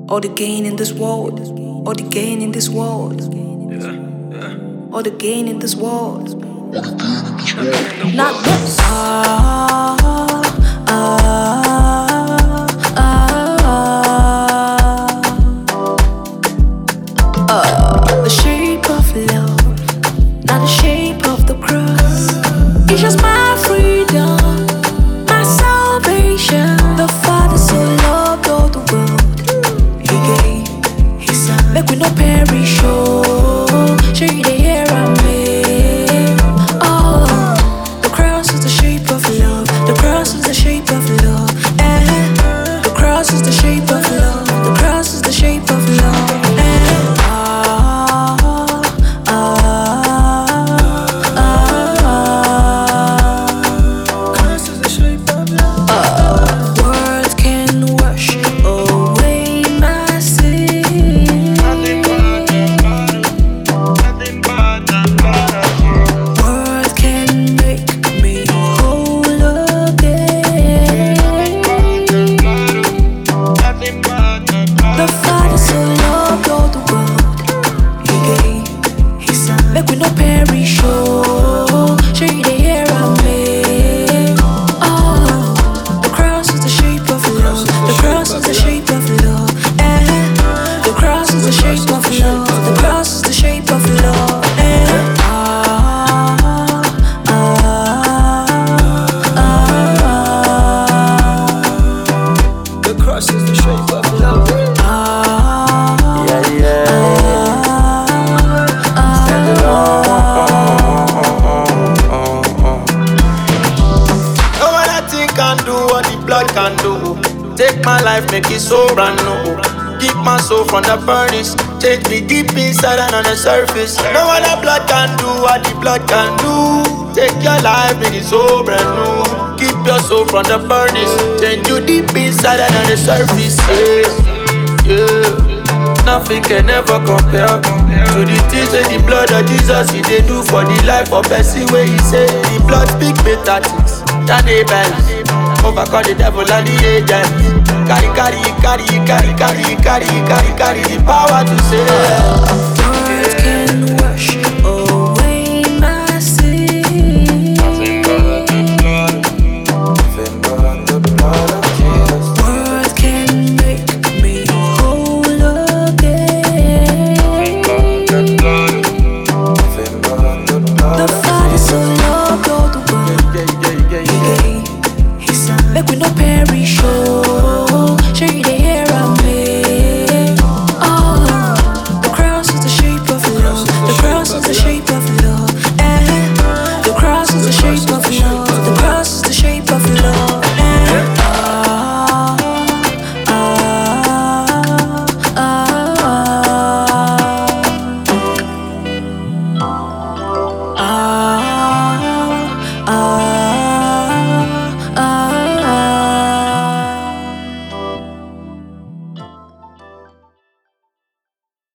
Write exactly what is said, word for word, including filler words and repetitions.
All the gain in this world, all the gain in this world, all the gain in this world. Not this. Ah, ah, ah, ah. The shape of love, not the shape of the cross. It's just my freedom, my salvation. The Father so loved all the world. He gave His Son, make we no perish. Oh, show you the air I made. Oh, the cross is the shape of love. The cross is the shape of love. Eh, the cross is the shape of love. The cross is the shape of love. Eh, ah, ah, ah, ah. Cross is the shape of love. Uh, words can wash away my sin. Words can make me whole again. The Father so loved all the world. He gave His Son, make we no perish. Oh, show you the air I made. Oh, the cross is the shape of love. The cross is the shape of love. Eh, the cross is the shape of love. The cross is the shape of love. Eh, ah, ah, ah, ah. The cross is the shape of love. Ah, Yeah, yeah. Stand alone. No other thing can do what the blood can do. Take my life, make it so brand new. Keep my soul from the furnace. Change me deep inside and on the surface. No other blood can do what the blood can do. Take your life, make it so brand new. Keep your soul from the furnace. Change you deep inside and on the surface. Yeah, yeah. Nothing can ever compare to the things that the blood of Jesus He dey do for the life of person where He say the blood speak better things than Abel. Overcome the devil and the agent. Carry, carry, carry, carry, carry, carry, carry, carry the power to save. words can wash